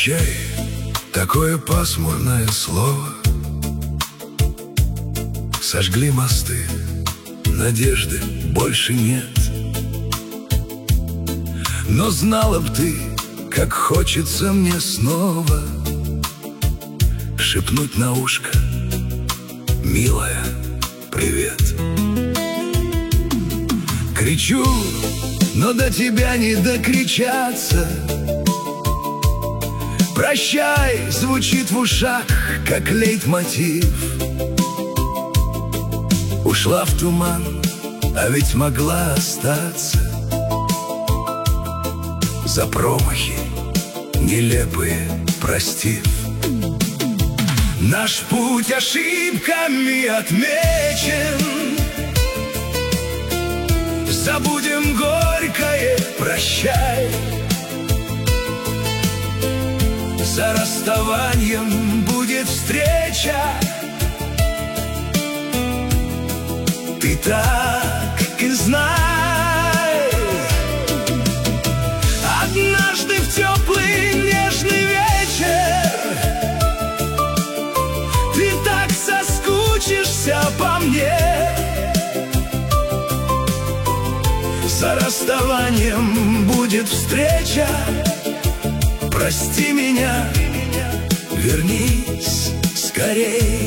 Прощай, такое пасмурное слово. Сожгли мосты, надежды больше нет. Но знала б ты, как хочется мне снова шепнуть на ушко: милая, привет. Кричу, но до тебя не докричаться. Прощай звучит в ушах, как лейтмотив. Ушла в туман, а ведь могла остаться. За промахи нелепые простив. Наш путь ошибками отмечен. Забудем горькое прощай. За расставанием будет встреча. Ты так и знай. Однажды в теплый нежный вечер ты так соскучишься по мне. За расставанием будет встреча. Прости меня, вернись скорей.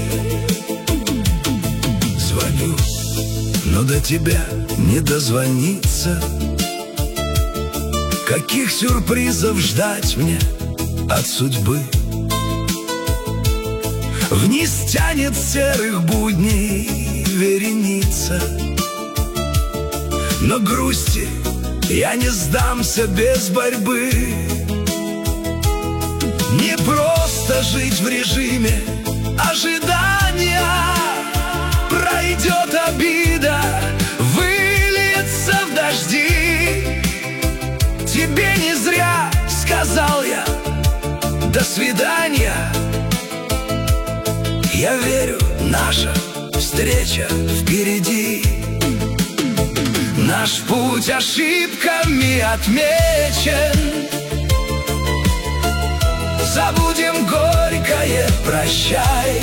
Звоню, но до тебя не дозвониться. Каких сюрпризов ждать мне от судьбы? Вниз тянет серых будней вереница. Но грусти я не сдамся без борьбы. Не просто жить в режиме ожидания. Пройдет обида, выльется в дожди. Тебе не зря сказал я до свидания. Я верю, наша встреча впереди. Наш путь ошибками отмечен. Забудем горькое прощай.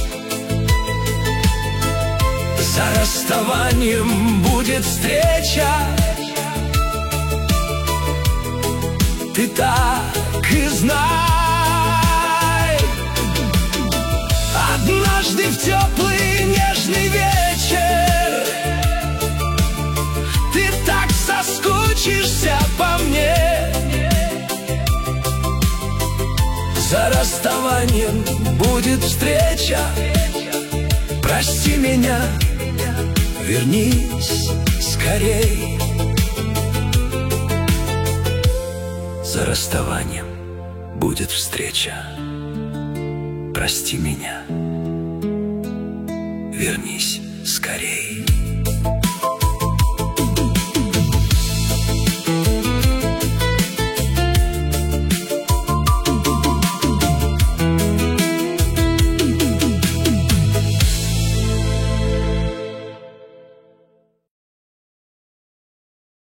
За расставанием будет встреча. Ты так и знай. Однажды в теплый нежный вечер ты так соскучишься по мне. За расставанием будет встреча. Прости меня, вернись скорей. За расставанием будет встреча. Прости меня, вернись скорей.